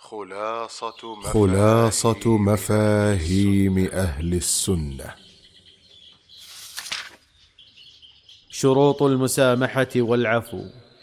خلاصة مفاهيم أهل السنة. شروط المسامحة والعفو.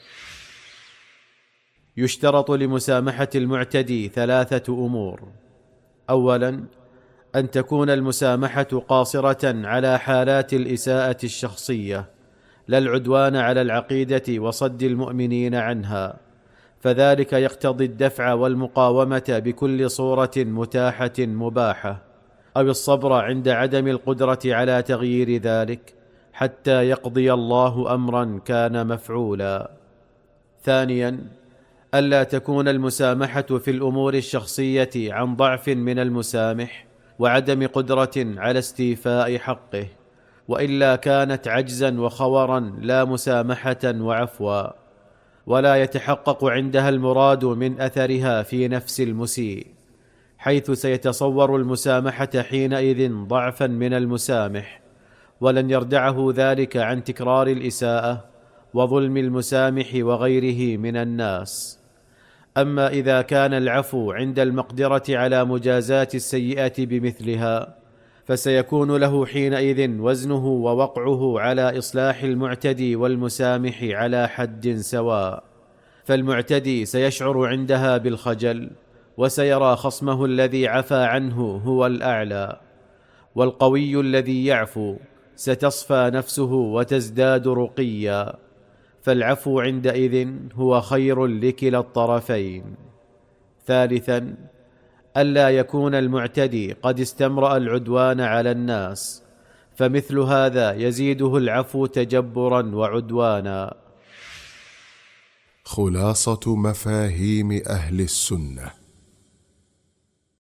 يشترط لمسامحة المعتدي 3 أمور: أولا، أن تكون المسامحة قاصرة على حالات الإساءة الشخصية، لا العدوان على العقيدة وصد المؤمنين عنها، فذلك يقتضي الدفع والمقاومة بكل صورة متاحة مباحة، أو الصبر عند عدم القدرة على تغيير ذلك حتى يقضي الله أمرا كان مفعولا. ثانيا، ألا تكون المسامحة في الأمور الشخصية عن ضعف من المسامح وعدم قدرة على استيفاء حقه، وإلا كانت عجزا وخورا لا مسامحة وعفوا، ولا يتحقق عندها المراد من أثرها في نفس المسيء، حيث سيتصور المسامحة حينئذ ضعفا من المسامح، ولن يردعه ذلك عن تكرار الإساءة وظلم المسامح وغيره من الناس. أما إذا كان العفو عند المقدرة على مجازاة السيئة بمثلها، فسيكون له حينئذ وزنه ووقعه على إصلاح المعتدي والمسامح على حد سواء، فالمعتدي سيشعر عندها بالخجل، وسيرى خصمه الذي عفى عنه هو الأعلى، والقوي الذي يعفو ستصفى نفسه وتزداد رقيا، فالعفو عندئذ هو خير لكلا الطرفين. ثالثا، ألا يكون المعتدي قد استمرأ العدوان على الناس، فمثل هذا يزيده العفو تجبرا وعدوانا. خلاصة مفاهيم أهل السنة.